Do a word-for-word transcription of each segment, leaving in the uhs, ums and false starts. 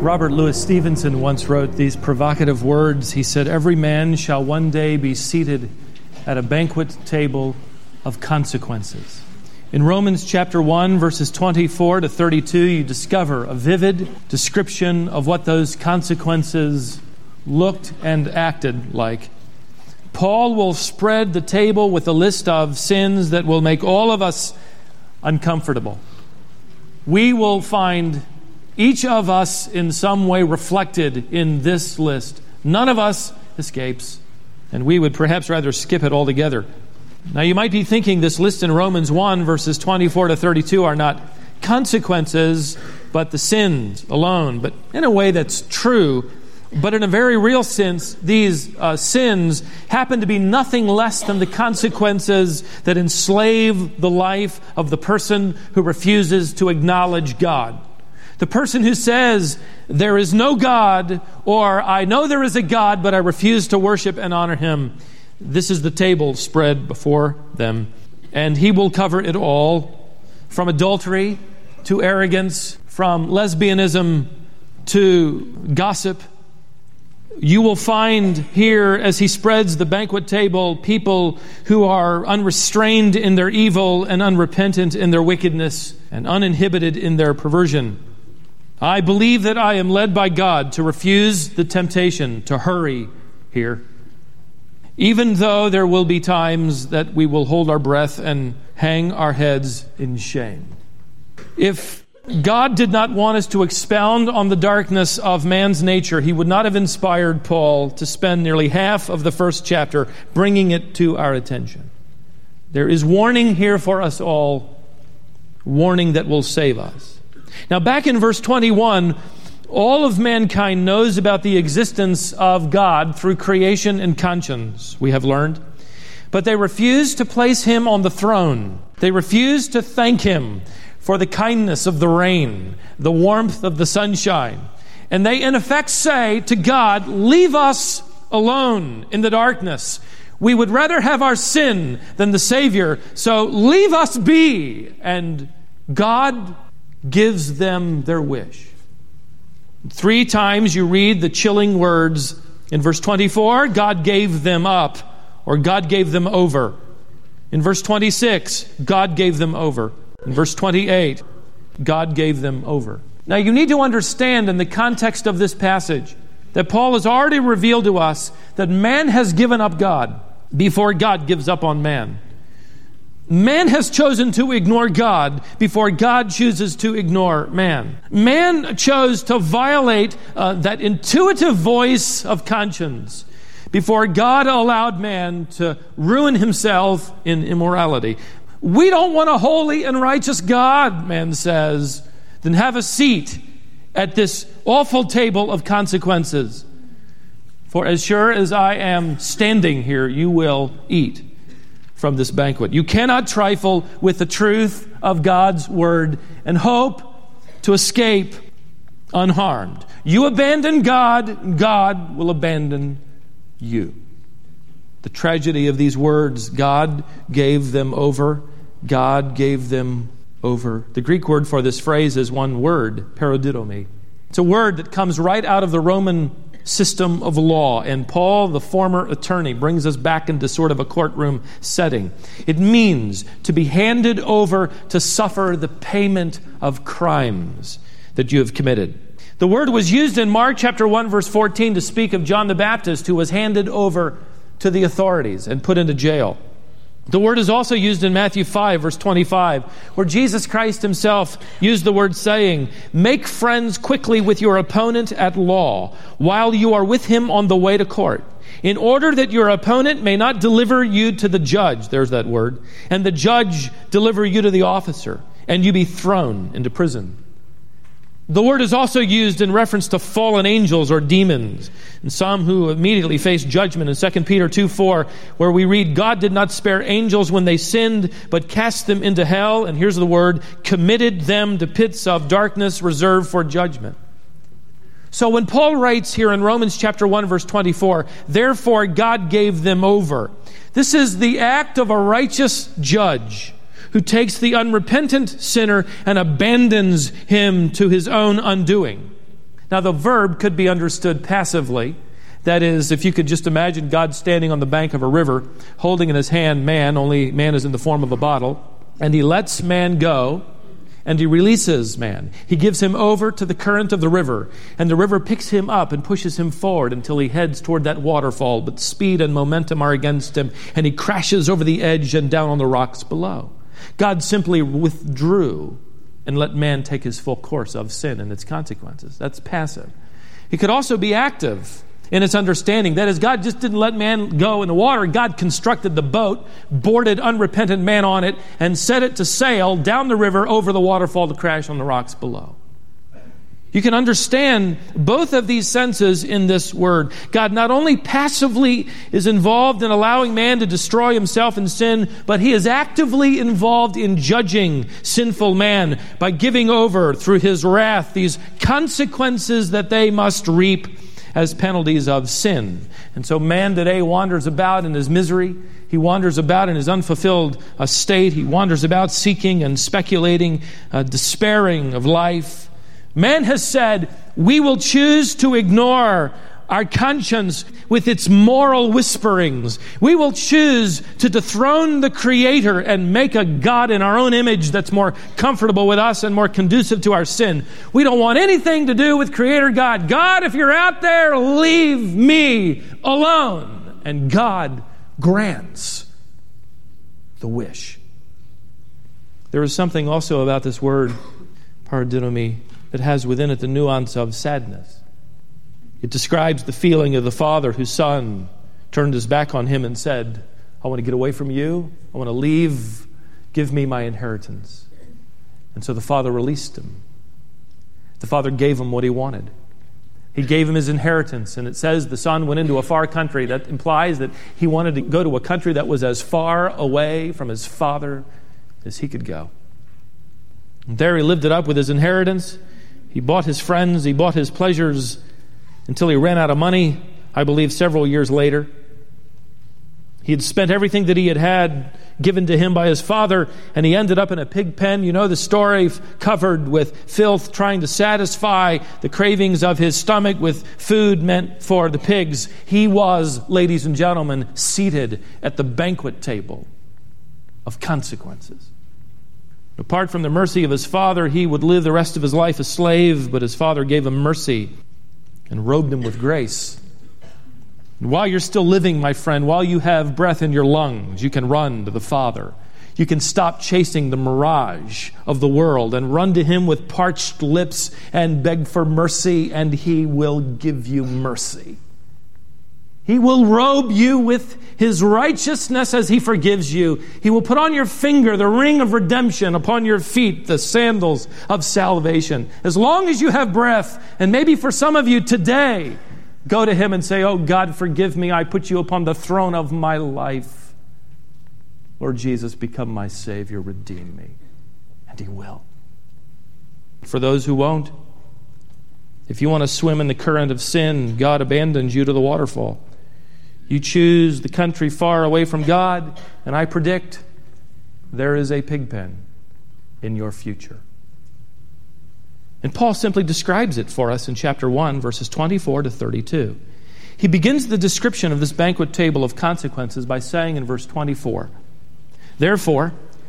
Robert Louis Stevenson once wrote these provocative words. He said, "Every man shall one day be seated at a banquet table of consequences." In Romans chapter one, verses twenty-four to thirty-two, you discover a vivid description of what those consequences looked and acted like. Paul will spread the table with a list of sins that will make all of us uncomfortable. We will find each of us in some way reflected in this list. None of us escapes, and we would perhaps rather skip it altogether. Now you might be thinking this list in Romans one, verses twenty-four to thirty-two are not consequences, but the sins alone. But in a way that's true. But in a very real sense, these uh, sins happen to be nothing less than the consequences that enslave the life of the person who refuses to acknowledge God. The person who says, "There is no God," or "I know there is a God, but I refuse to worship and honor Him." This is the table spread before them. And He will cover it all, from adultery to arrogance, from lesbianism to gossip. You will find here, as He spreads the banquet table, people who are unrestrained in their evil and unrepentant in their wickedness and uninhibited in their perversion. I believe that I am led by God to refuse the temptation to hurry here, even though there will be times that we will hold our breath and hang our heads in shame. If God did not want us to expound on the darkness of man's nature, He would not have inspired Paul to spend nearly half of the first chapter bringing it to our attention. There is warning here for us all, warning that will save us. Now, back in verse twenty-one, all of mankind knows about the existence of God through creation and conscience, we have learned. But they refuse to place Him on the throne. They refuse to thank Him for the kindness of the rain, the warmth of the sunshine. And they in effect say to God, "Leave us alone in the darkness. We would rather have our sin than the Savior, so leave us be." And God gives them their wish. Three times you read the chilling words. In verse twenty-four, God gave them up, or God gave them over. In verse twenty-six, God gave them over. In verse twenty-eight, God gave them over. Now you need to understand in the context of this passage that Paul has already revealed to us that man has given up God before God gives up on man. Man has chosen to ignore God before God chooses to ignore man. Man chose to violate uh, that intuitive voice of conscience before God allowed man to ruin himself in immorality. We don't want a holy and righteous God, man says, then have a seat at this awful table of consequences. For as sure as I am standing here, you will eat from this banquet. You cannot trifle with the truth of God's word and hope to escape unharmed. You abandon God, God will abandon you. The tragedy of these words, God gave them over. God gave them over. The Greek word for this phrase is one word, paradidomi. It's a word that comes right out of the Roman system of law. And Paul, the former attorney, brings us back into sort of a courtroom setting. It means to be handed over to suffer the payment of crimes that you have committed. The word was used in Mark chapter one, verse fourteen to speak of John the Baptist, who was handed over to the authorities and put into jail. The word is also used in Matthew five, verse twenty-five, where Jesus Christ Himself used the word saying, "Make friends quickly with your opponent at law, while you are with him on the way to court, in order that your opponent may not deliver you to the judge," there's that word, "and the judge deliver you to the officer, and you be thrown into prison." The word is also used in reference to fallen angels or demons, and some who immediately face judgment in Second Peter two four, where we read, "God did not spare angels when they sinned, but cast them into hell," and here's the word, "committed them to pits of darkness reserved for judgment." So when Paul writes here in Romans chapter one, verse twenty-four, "Therefore God gave them over," this is the act of a righteous judge who takes the unrepentant sinner and abandons him to his own undoing. Now, the verb could be understood passively. That is, if you could just imagine God standing on the bank of a river, holding in his hand man, only man is in the form of a bottle, and he lets man go, and he releases man. He gives him over to the current of the river, and the river picks him up and pushes him forward until he heads toward that waterfall, but speed and momentum are against him, and he crashes over the edge and down on the rocks below. God simply withdrew and let man take his full course of sin and its consequences. That's passive. It could also be active in its understanding. That is, God just didn't let man go in the water. God constructed the boat, boarded unrepentant man on it, and set it to sail down the river over the waterfall to crash on the rocks below. You can understand both of these senses in this word. God not only passively is involved in allowing man to destroy himself in sin, but he is actively involved in judging sinful man by giving over through his wrath these consequences that they must reap as penalties of sin. And so man today wanders about in his misery. He wanders about in his unfulfilled uh, state. He wanders about seeking and speculating, uh, despairing of life. Man has said, we will choose to ignore our conscience with its moral whisperings. We will choose to dethrone the Creator and make a God in our own image that's more comfortable with us and more conducive to our sin. We don't want anything to do with Creator God. God, if you're out there, leave me alone. And God grants the wish. There is something also about this word, paradidomi, that has within it the nuance of sadness. It describes the feeling of the father whose son turned his back on him and said, I want to get away from you. I want to leave. Give me my inheritance. And so the father released him. The father gave him what he wanted. He gave him his inheritance. And it says the son went into a far country. That implies that he wanted to go to a country that was as far away from his father as he could go. And there he lived it up with his inheritance. He bought his friends, he bought his pleasures until he ran out of money, I believe several years later. He had spent everything that he had had given to him by his father, and he ended up in a pig pen. You know the story, covered with filth, trying to satisfy the cravings of his stomach with food meant for the pigs. He was, ladies and gentlemen, seated at the banquet table of consequences. Apart from the mercy of his father, he would live the rest of his life a slave, but his father gave him mercy and robed him with grace. And while you're still living, my friend, while you have breath in your lungs, you can run to the Father. You can stop chasing the mirage of the world and run to him with parched lips and beg for mercy, and he will give you mercy. He will robe you with his righteousness as he forgives you. He will put on your finger the ring of redemption, upon your feet the sandals of salvation. As long as you have breath, and maybe for some of you today, go to him and say, oh God, forgive me. I put you upon the throne of my life. Lord Jesus, become my Savior. Redeem me. And he will. For those who won't, if you want to swim in the current of sin, God abandons you to the waterfall. You choose the country far away from God, and I predict there is a pig pen in your future. And Paul simply describes it for us in chapter one, verses twenty-four to thirty-two. He begins the description of this banquet table of consequences by saying in verse twenty-four, therefore,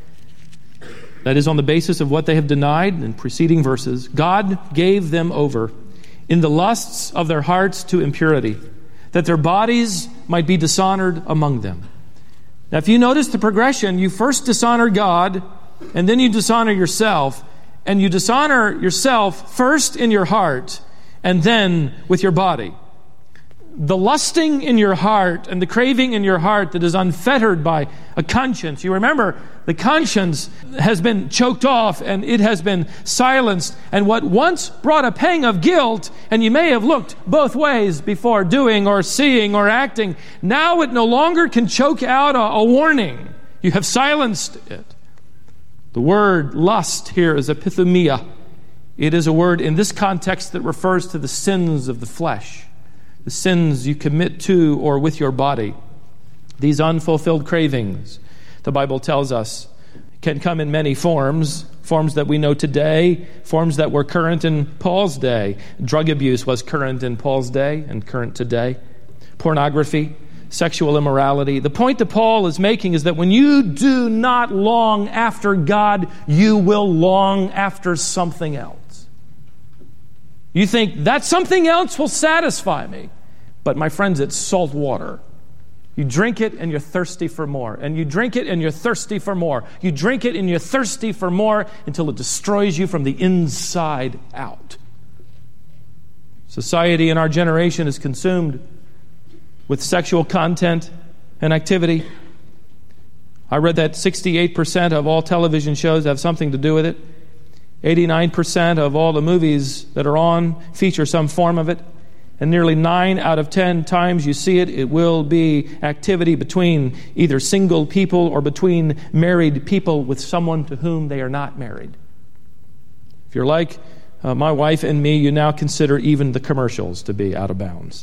that is on the basis of what they have denied in preceding verses, God gave them over in the lusts of their hearts to impurity, that their bodies might be dishonored among them. Now, if you notice the progression, you first dishonor God, and then you dishonor yourself, and you dishonor yourself first in your heart, and then with your body. The lusting in your heart and the craving in your heart that is unfettered by a conscience. You remember, the conscience has been choked off and it has been silenced. And what once brought a pang of guilt, and you may have looked both ways before doing or seeing or acting, now it no longer can choke out a, a warning. You have silenced it. The word lust here is epithumia. It is a word in this context that refers to the sins of the flesh. The sins you commit to or with your body. These unfulfilled cravings, the Bible tells us, can come in many forms, forms that we know today, forms that were current in Paul's day. Drug abuse was current in Paul's day and current today. Pornography, sexual immorality. The point that Paul is making is that when you do not long after God, you will long after something else. You think that something else will satisfy me. But my friends, it's salt water. You drink it and you're thirsty for more. And you drink it and you're thirsty for more. You drink it and you're thirsty for more until it destroys you from the inside out. Society in our generation is consumed with sexual content and activity. I read that sixty-eight percent of all television shows have something to do with it. eighty-nine percent of all the movies that are on feature some form of it. And nearly nine out of ten times you see it, it will be activity between either single people or between married people with someone to whom they are not married. If you're like uh, my wife and me, you now consider even the commercials to be out of bounds.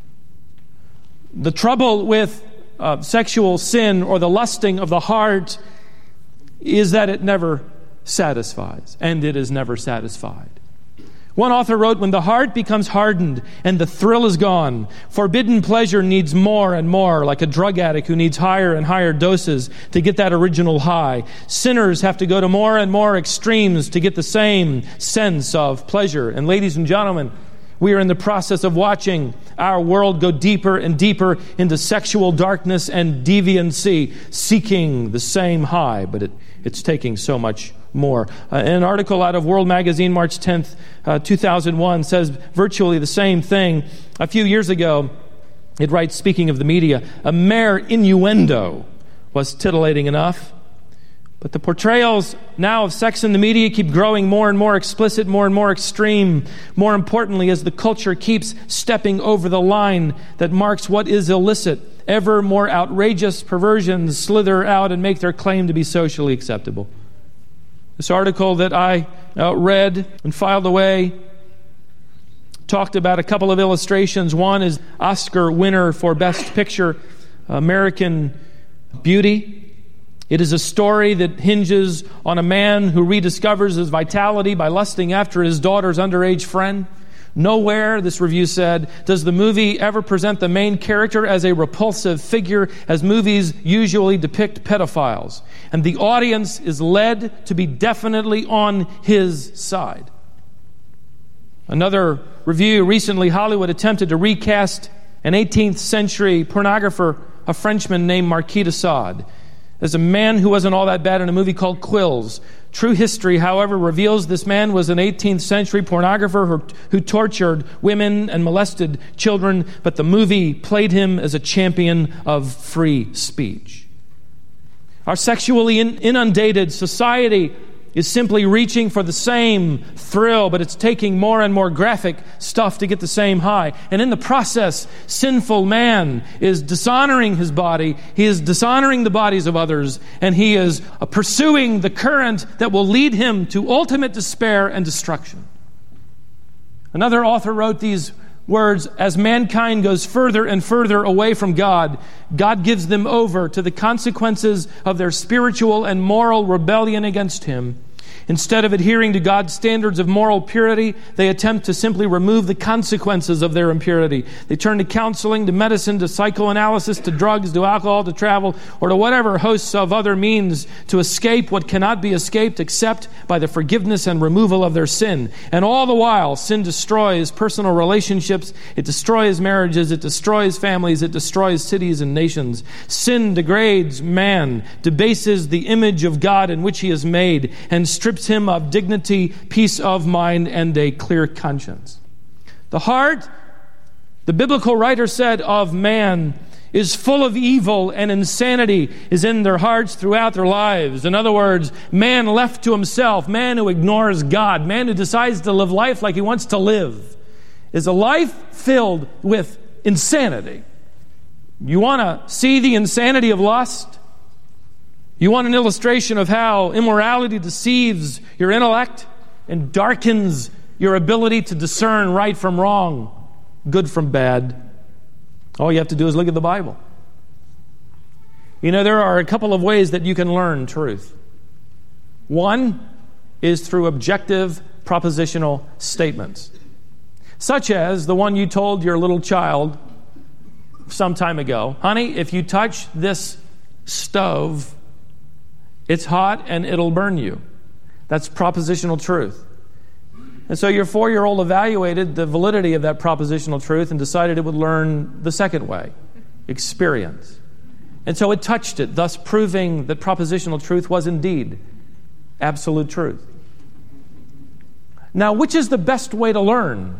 The trouble with uh, sexual sin or the lusting of the heart is that it never satisfies, and it is never satisfied. One author wrote, when the heart becomes hardened and the thrill is gone, forbidden pleasure needs more and more, like a drug addict who needs higher and higher doses to get that original high. Sinners have to go to more and more extremes to get the same sense of pleasure. And ladies and gentlemen, we are in the process of watching our world go deeper and deeper into sexual darkness and deviancy, seeking the same high, but it, it's taking so much more. Uh, an article out of World Magazine, March tenth, uh, two thousand one, says virtually the same thing. A few years ago, it writes, speaking of the media, a mere innuendo was titillating enough. But the portrayals now of sex in the media keep growing more and more explicit, more and more extreme. More importantly, as the culture keeps stepping over the line that marks what is illicit, ever more outrageous perversions slither out and make their claim to be socially acceptable. This article that I uh, read and filed away talked about a couple of illustrations. One is Oscar winner for Best Picture, American Beauty. It is a story that hinges on a man who rediscovers his vitality by lusting after his daughter's underage friend. Nowhere, this review said, does the movie ever present the main character as a repulsive figure, as movies usually depict pedophiles. And the audience is led to be definitely on his side. Another review, recently Hollywood attempted to recast an eighteenth century pornographer, a Frenchman named Marquis de Sade, as a man who wasn't all that bad in a movie called Quills. True history, however, reveals this man was an eighteenth century pornographer who, who tortured women and molested children, but the movie played him as a champion of free speech. Our sexually inundated society is simply reaching for the same thrill, but it's taking more and more graphic stuff to get the same high. And in the process, sinful man is dishonoring his body, he is dishonoring the bodies of others, and he is pursuing the current that will lead him to ultimate despair and destruction. Another author wrote these words, as mankind goes further and further away from God, God gives them over to the consequences of their spiritual and moral rebellion against Him. Instead of adhering to God's standards of moral purity, they attempt to simply remove the consequences of their impurity. They turn to counseling, to medicine, to psychoanalysis, to drugs, to alcohol, to travel, or to whatever hosts of other means to escape what cannot be escaped except by the forgiveness and removal of their sin. And all the while, sin destroys personal relationships, it destroys marriages, it destroys families, it destroys cities and nations. Sin degrades man, debases the image of God in which he is made, and strips him of dignity, peace of mind, and a clear conscience. The heart, the biblical writer said, of man is full of evil, and insanity is in their hearts throughout their lives. In other words, man left to himself, man who ignores God, man who decides to live life like he wants to live, is a life filled with insanity. You want to see the insanity of lust? You want an illustration of how immorality deceives your intellect and darkens your ability to discern right from wrong, good from bad? All you have to do is look at the Bible. You know, there are a couple of ways that you can learn truth. One is through objective propositional statements, such as the one you told your little child some time ago. Honey, if you touch this stove, it's hot and it'll burn you. That's propositional truth. And so your four-year-old evaluated the validity of that propositional truth and decided it would learn the second way, experience. And so it touched it, thus proving that propositional truth was indeed absolute truth. Now, which is the best way to learn?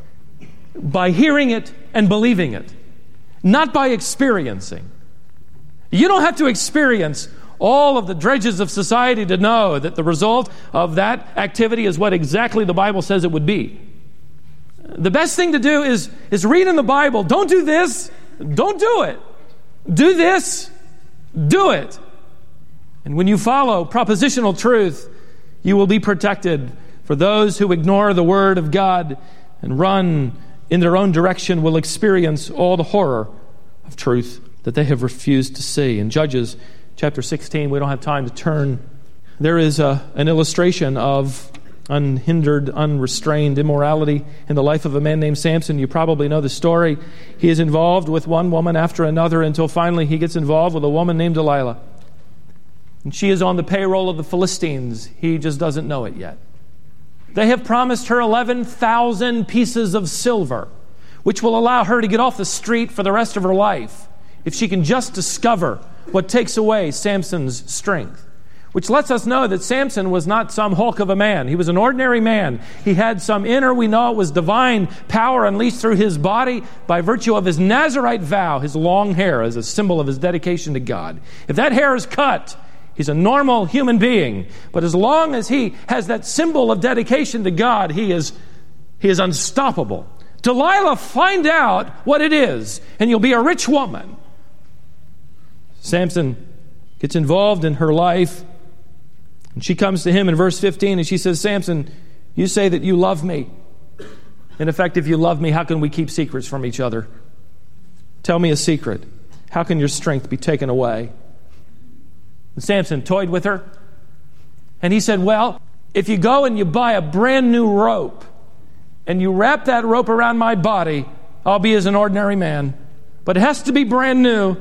By hearing it and believing it, not by experiencing. You don't have to experience all of the dredges of society to know that the result of that activity is what exactly the Bible says it would be. The best thing to do is, is read in the Bible, don't do this, don't do it. Do this, do it. And when you follow propositional truth, you will be protected. For those who ignore the Word of God and run in their own direction will experience all the horror of truth that they have refused to see. In Judges chapter sixteen, we don't have time to turn. There is a, an illustration of unhindered, unrestrained immorality in the life of a man named Samson. You probably know the story. He is involved with one woman after another until finally he gets involved with a woman named Delilah. And she is on the payroll of the Philistines. He just doesn't know it yet. They have promised her eleven thousand pieces of silver, which will allow her to get off the street for the rest of her life if she can just discover what takes away Samson's strength. Which lets us know that Samson was not some hulk of a man. He was an ordinary man. He had some inner, we know it was divine power unleashed through his body by virtue of his Nazirite vow, his long hair as a symbol of his dedication to God. If that hair is cut, he's a normal human being. But as long as he has that symbol of dedication to God, he is, he is unstoppable. Delilah, find out what it is, and you'll be a rich woman. Samson gets involved in her life, and she comes to him in verse fifteen, and she says, Samson, you say that you love me. In effect, if you love me, how can we keep secrets from each other? Tell me a secret. How can your strength be taken away? And Samson toyed with her, and he said, well, if you go and you buy a brand new rope, and you wrap that rope around my body, I'll be as an ordinary man. But it has to be brand new.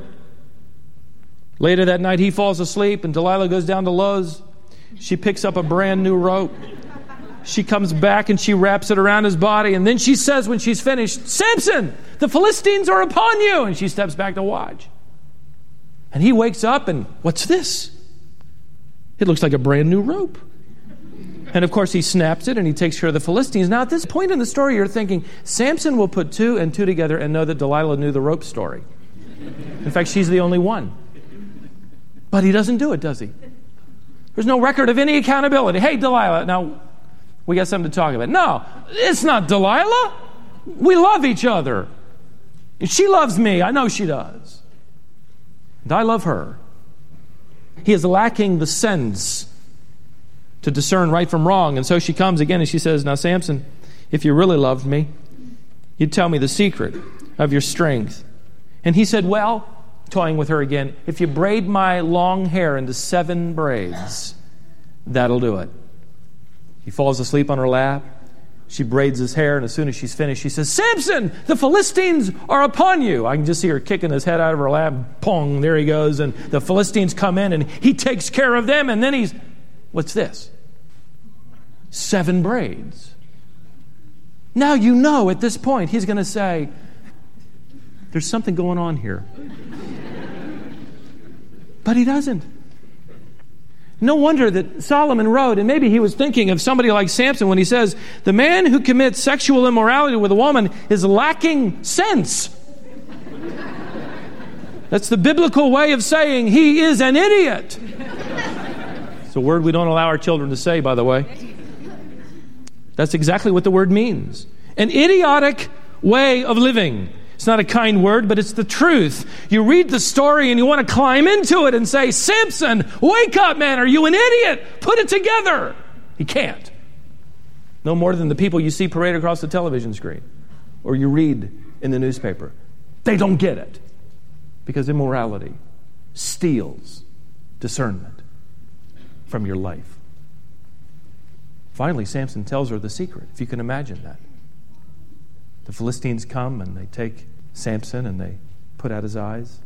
Later that night, he falls asleep, and Delilah goes down to Lowe's. She picks up a brand new rope. She comes back, and she wraps it around his body. And then she says when she's finished, Samson, the Philistines are upon you. And she steps back to watch. And he wakes up, and what's this? It looks like a brand new rope. And of course, he snaps it, and he takes care of the Philistines. Now, at this point in the story, you're thinking, Samson will put two and two together and know that Delilah knew the rope story. In fact, she's the only one. But he doesn't do it, does he? There's no record of any accountability. Hey, Delilah, now, we got something to talk about. No, it's not Delilah. We love each other. She loves me. I know she does. And I love her. He is lacking the sense to discern right from wrong. And so she comes again and she says, now, Samson, if you really loved me, you'd tell me the secret of your strength. And he said, well, toying with her again, if you braid my long hair into seven braids, that'll do it. He falls asleep on her lap. She braids his hair, and as soon as she's finished, she says, Samson, the Philistines are upon you. I can just see her kicking his head out of her lap. Pong, there he goes. And the Philistines come in, and he takes care of them, and then he's, what's this? Seven braids. Now you know at this point, he's going to say, there's something going on here. But he doesn't. No wonder that Solomon wrote, and maybe he was thinking of somebody like Samson when he says, the man who commits sexual immorality with a woman is lacking sense. That's the biblical way of saying he is an idiot. It's a word we don't allow our children to say, by the way. That's exactly what the word means. An idiotic way of living. It's not a kind word, but it's the truth. You read the story and you want to climb into it and say, Samson, wake up, man. Are you an idiot? Put it together. He can't. No more than the people you see parade across the television screen or you read in the newspaper. They don't get it because immorality steals discernment from your life. Finally, Samson tells her the secret, if you can imagine that. The Philistines come and they take Samson and they put out his eyes.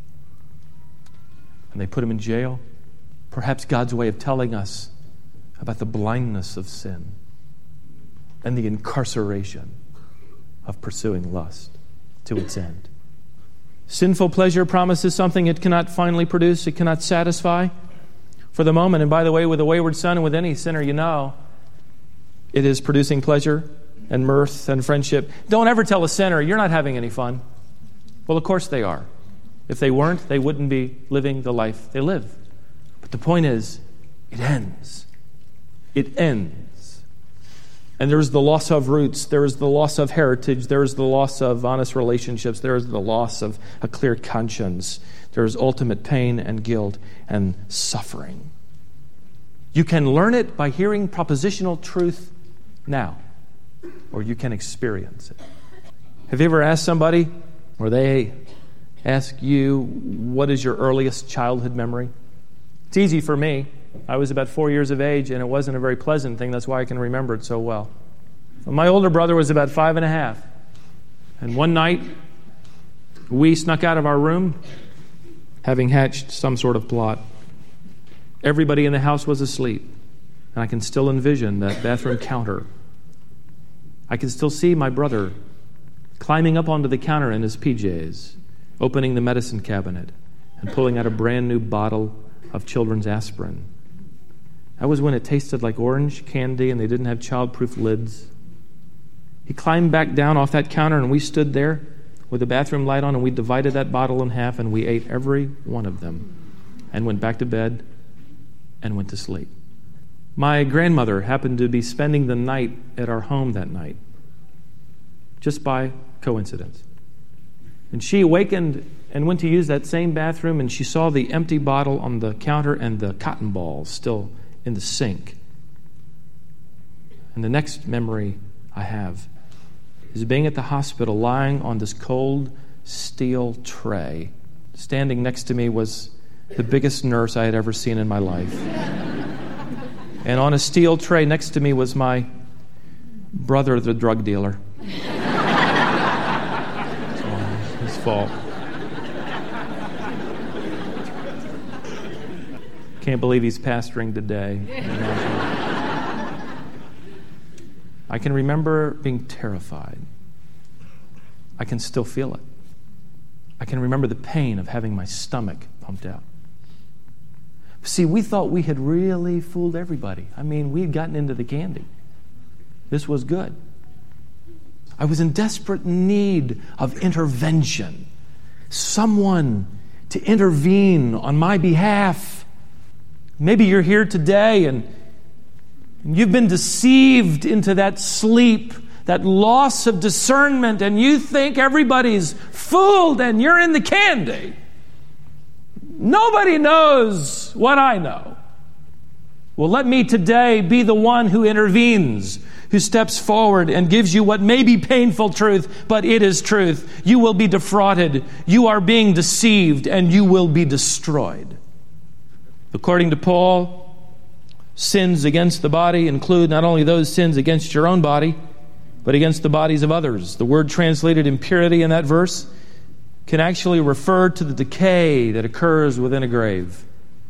And they put him in jail. Perhaps God's way of telling us about the blindness of sin and the incarceration of pursuing lust to its end. Sinful pleasure promises something it cannot finally produce, it cannot satisfy for the moment. And by the way, with a wayward son and with any sinner you know, it is producing pleasure and mirth and friendship. Don't ever tell a sinner, you're not having any fun. Well, of course they are. If they weren't, they wouldn't be living the life they live. But the point is, it ends. It ends. And there is the loss of roots. There is the loss of heritage. There is the loss of honest relationships. There is the loss of a clear conscience. There is ultimate pain and guilt and suffering. You can learn it by hearing propositional truth now, or you can experience it. Have you ever asked somebody, or they ask you, what is your earliest childhood memory? It's easy for me. I was about four years of age, and it wasn't a very pleasant thing. That's why I can remember it so well. My older brother was about five and a half. And one night, we snuck out of our room, having hatched some sort of plot. Everybody in the house was asleep. And I can still envision that bathroom counter. I can still see my brother climbing up onto the counter in his P Js, opening the medicine cabinet, and pulling out a brand new bottle of children's aspirin. That was when it tasted like orange candy and they didn't have child-proof lids. He climbed back down off that counter and we stood there with the bathroom light on and we divided that bottle in half and we ate every one of them and went back to bed and went to sleep. My grandmother happened to be spending the night at our home that night, just by coincidence. And she awakened and went to use that same bathroom, and she saw the empty bottle on the counter and the cotton balls still in the sink. And the next memory I have is being at the hospital, lying on this cold steel tray. Standing next to me was the biggest nurse I had ever seen in my life. And on a steel tray next to me was my brother, the drug dealer. It's all his fault. Can't believe he's pastoring today. I can remember being terrified. I can still feel it. I can remember the pain of having my stomach pumped out. See, we thought we had really fooled everybody. I mean, we had gotten into the candy. This was good. I was in desperate need of intervention. Someone to intervene on my behalf. Maybe you're here today and you've been deceived into that sleep, that loss of discernment, and you think everybody's fooled and you're in the candy. Nobody knows what I know. Well, let me today be the one who intervenes, who steps forward and gives you what may be painful truth, but it is truth. You will be defrauded. You are being deceived, and you will be destroyed. According to Paul, sins against the body include not only those sins against your own body, but against the bodies of others. The word translated impurity in that verse can actually refer to the decay that occurs within a grave.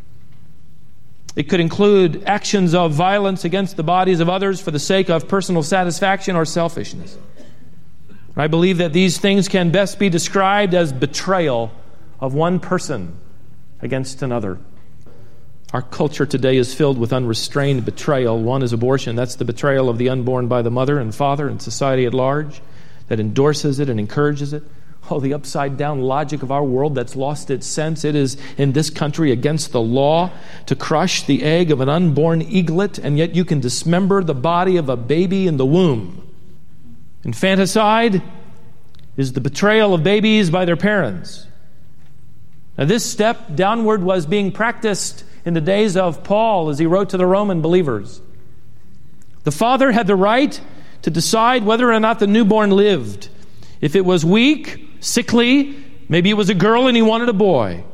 It could include actions of violence against the bodies of others for the sake of personal satisfaction or selfishness. I believe that these things can best be described as betrayal of one person against another. Our culture today is filled with unrestrained betrayal. One is abortion. That's the betrayal of the unborn by the mother and father and society at large that endorses it and encourages it. Oh, the upside-down logic of our world that's lost its sense. It is in this country against the law to crush the egg of an unborn eaglet, and yet you can dismember the body of a baby in the womb. Infanticide is the betrayal of babies by their parents. Now, this step downward was being practiced in the days of Paul as he wrote to the Roman believers. The father had the right to decide whether or not the newborn lived. If it was weak, sickly, maybe it was a girl and he wanted a boy.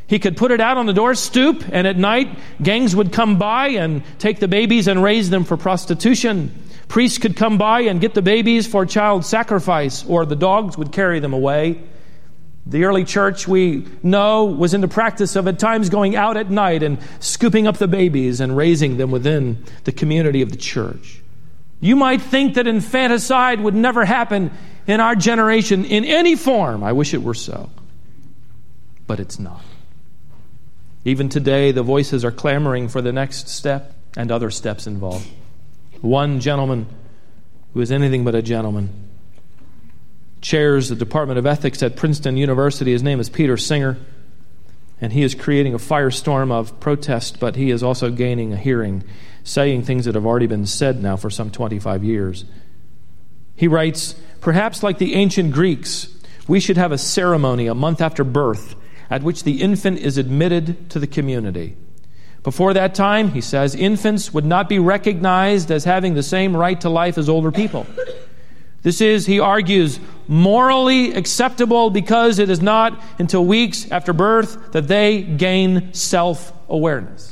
He could put it out on the door stoop, and at night, gangs would come by and take the babies and raise them for prostitution. Priests could come by and get the babies for child sacrifice, or the dogs would carry them away. The early church, we know, was in the practice of at times going out at night and scooping up the babies and raising them within the community of the church. You might think that infanticide would never happen in our generation in any form. I wish it were so. But it's not. Even today, the voices are clamoring for the next step and other steps involved. One gentleman, who is anything but a gentleman, chairs the Department of Ethics at Princeton University. His name is Peter Singer, and he is creating a firestorm of protest, but he is also gaining a hearing, saying things that have already been said now for some twenty-five years. He writes, "Perhaps like the ancient Greeks, we should have a ceremony a month after birth at which the infant is admitted to the community. Before that time," he says, "infants would not be recognized as having the same right to life as older people. This is," he argues, "morally acceptable because it is not until weeks after birth that they gain self-awareness."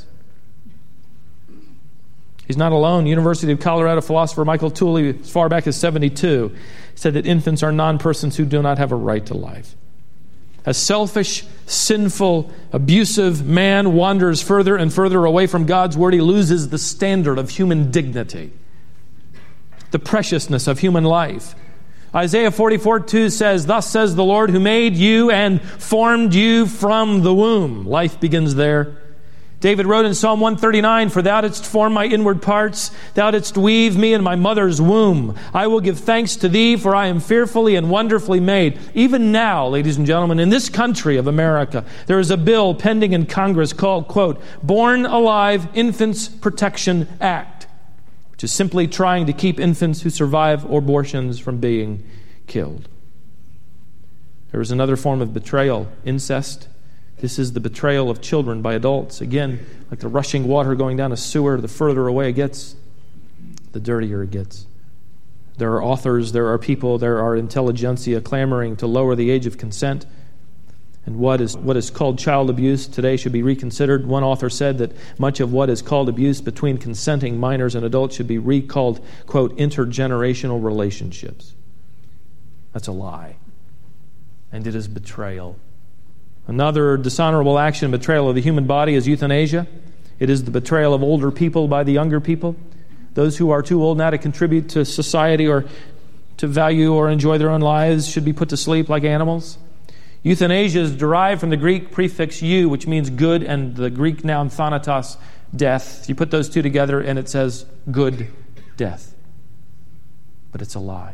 He's not alone. University of Colorado philosopher Michael Tooley, as far back as seventy-two, said that infants are non-persons who do not have a right to life. A selfish, sinful, abusive man wanders further and further away from God's word. He loses the standard of human dignity, the preciousness of human life. Isaiah forty-four two says, "Thus says the Lord who made you and formed you from the womb." Life begins there. David wrote in Psalm one thirty-nine, "For thou didst form my inward parts, thou didst weave me in my mother's womb. I will give thanks to thee, for I am fearfully and wonderfully made." Even now, ladies and gentlemen, in this country of America, there is a bill pending in Congress called, quote, "Born Alive Infants Protection Act," which is simply trying to keep infants who survive abortions from being killed. There is another form of betrayal, incest. This is the betrayal of children by adults. Again, like the rushing water going down a sewer, the further away it gets, the dirtier it gets. There are authors, there are people, there are intelligentsia clamoring to lower the age of consent. And what is what is called child abuse today should be reconsidered. One author said that much of what is called abuse between consenting minors and adults should be recalled, quote, intergenerational relationships. That's a lie. And it is betrayal. Another dishonorable action, betrayal of the human body, is euthanasia. It is the betrayal of older people by the younger people. Those who are too old now to contribute to society or to value or enjoy their own lives should be put to sleep like animals. Euthanasia is derived from the Greek prefix eu, which means good, and the Greek noun thanatos, death. You put those two together and it says good death. But it's a lie.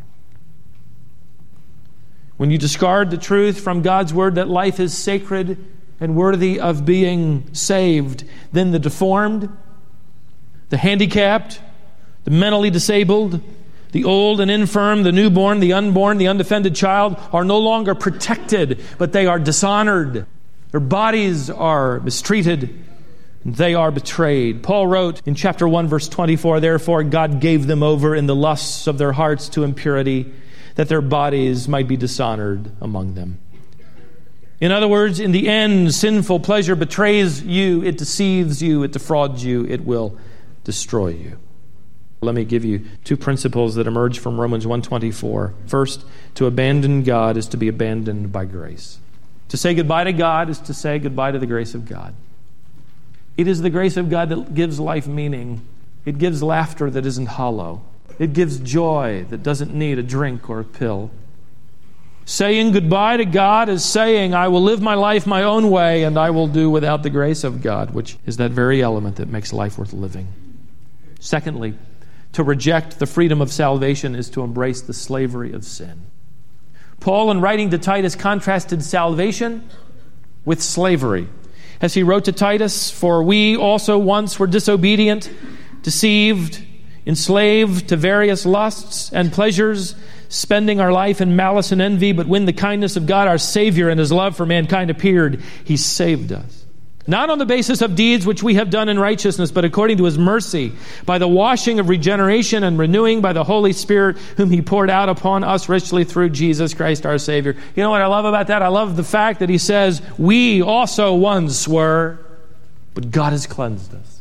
When you discard the truth from God's word that life is sacred and worthy of being saved, then the deformed, the handicapped, the mentally disabled, the old and infirm, the newborn, the unborn, the undefended child are no longer protected, but they are dishonored. Their bodies are mistreated. They are betrayed. Paul wrote in chapter one, verse twenty-four, "Therefore God gave them over in the lusts of their hearts to impurity, that their bodies might be dishonored among them." In other words, in the end, sinful pleasure betrays you, it deceives you, it defrauds you, it will destroy you. Let me give you two principles that emerge from Romans one twenty-four. First, to abandon God is to be abandoned by grace. To say goodbye to God is to say goodbye to the grace of God. It is the grace of God that gives life meaning. It gives laughter that isn't hollow. It gives joy that doesn't need a drink or a pill. Saying goodbye to God is saying, I will live my life my own way and I will do without the grace of God, which is that very element that makes life worth living. Secondly, to reject the freedom of salvation is to embrace the slavery of sin. Paul, in writing to Titus, contrasted salvation with slavery. As he wrote to Titus, "For we also once were disobedient, deceived, enslaved to various lusts and pleasures, spending our life in malice and envy. But when the kindness of God our Savior and His love for mankind appeared, He saved us. Not on the basis of deeds which we have done in righteousness, but according to his mercy, by the washing of regeneration and renewing by the Holy Spirit, whom he poured out upon us richly through Jesus Christ our Savior. You know what I love about that? I love the fact that he says, we also once were, but God has cleansed us.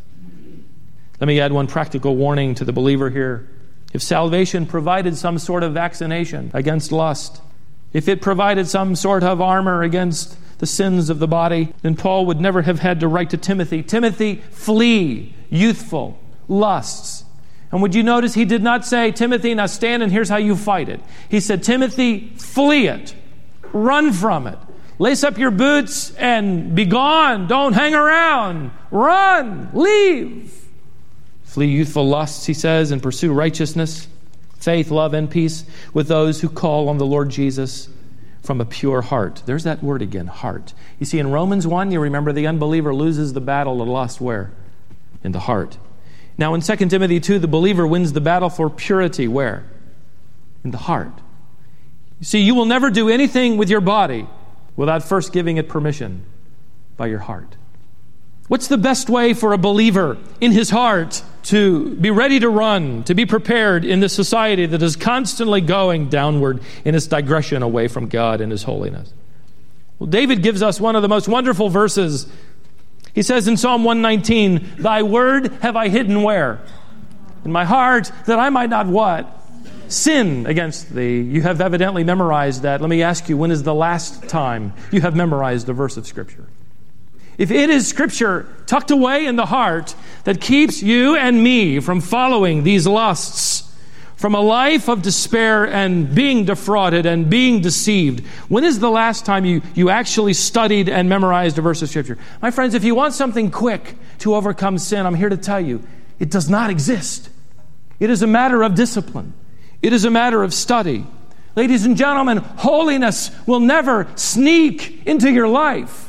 Let me add one practical warning to the believer here. If salvation provided some sort of vaccination against lust, if it provided some sort of armor against the sins of the body, then Paul would never have had to write to Timothy, Timothy, flee youthful lusts. And would you notice he did not say, Timothy, now stand and here's how you fight it. He said, Timothy, flee it. Run from it. Lace up your boots and be gone. Don't hang around. Run. Leave. Flee youthful lusts, he says, and pursue righteousness, faith, love, and peace with those who call on the Lord Jesus from a pure heart. There's that word again, heart. You see, in Romans one, you remember the unbeliever loses the battle of lust where? In the heart. Now in Second Timothy two, the believer wins the battle for purity where? In the heart. You see, you will never do anything with your body without first giving it permission by your heart. What's the best way for a believer in his heart to be ready to run, to be prepared in this society that is constantly going downward in its digression away from God and his holiness? Well, David gives us one of the most wonderful verses. He says in Psalm one nineteen, thy word have I hidden where? In my heart, that I might not what? Sin against thee. You have evidently memorized that. Let me ask you, when is the last time you have memorized a verse of Scripture? If it is Scripture tucked away in the heart that keeps you and me from following these lusts, from a life of despair and being defrauded and being deceived, when is the last time you, you actually studied and memorized a verse of Scripture? My friends, if you want something quick to overcome sin, I'm here to tell you, it does not exist. It is a matter of discipline. It is a matter of study. Ladies and gentlemen, holiness will never sneak into your life.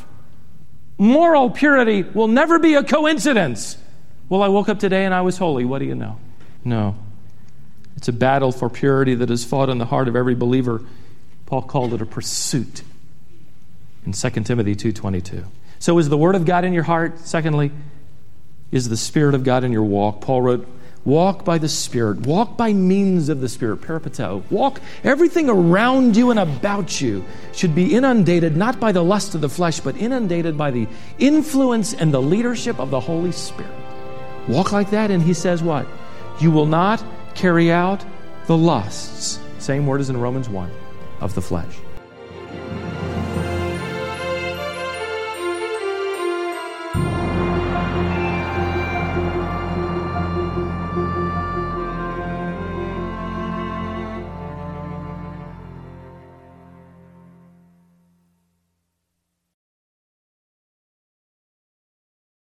Moral purity will never be a coincidence. Well, I woke up today and I was holy. What do you know? No. It's a battle for purity that is fought in the heart of every believer. Paul called it a pursuit in Second Timothy two twenty-two. So is the Word of God in your heart? Secondly, is the Spirit of God in your walk? Paul wrote, walk by the Spirit. Walk by means of the Spirit. Peripateo. Walk. Everything around you and about you should be inundated not by the lust of the flesh, but inundated by the influence and the leadership of the Holy Spirit. Walk like that, and he says what? You will not carry out the lusts, same word as in Romans one, of the flesh.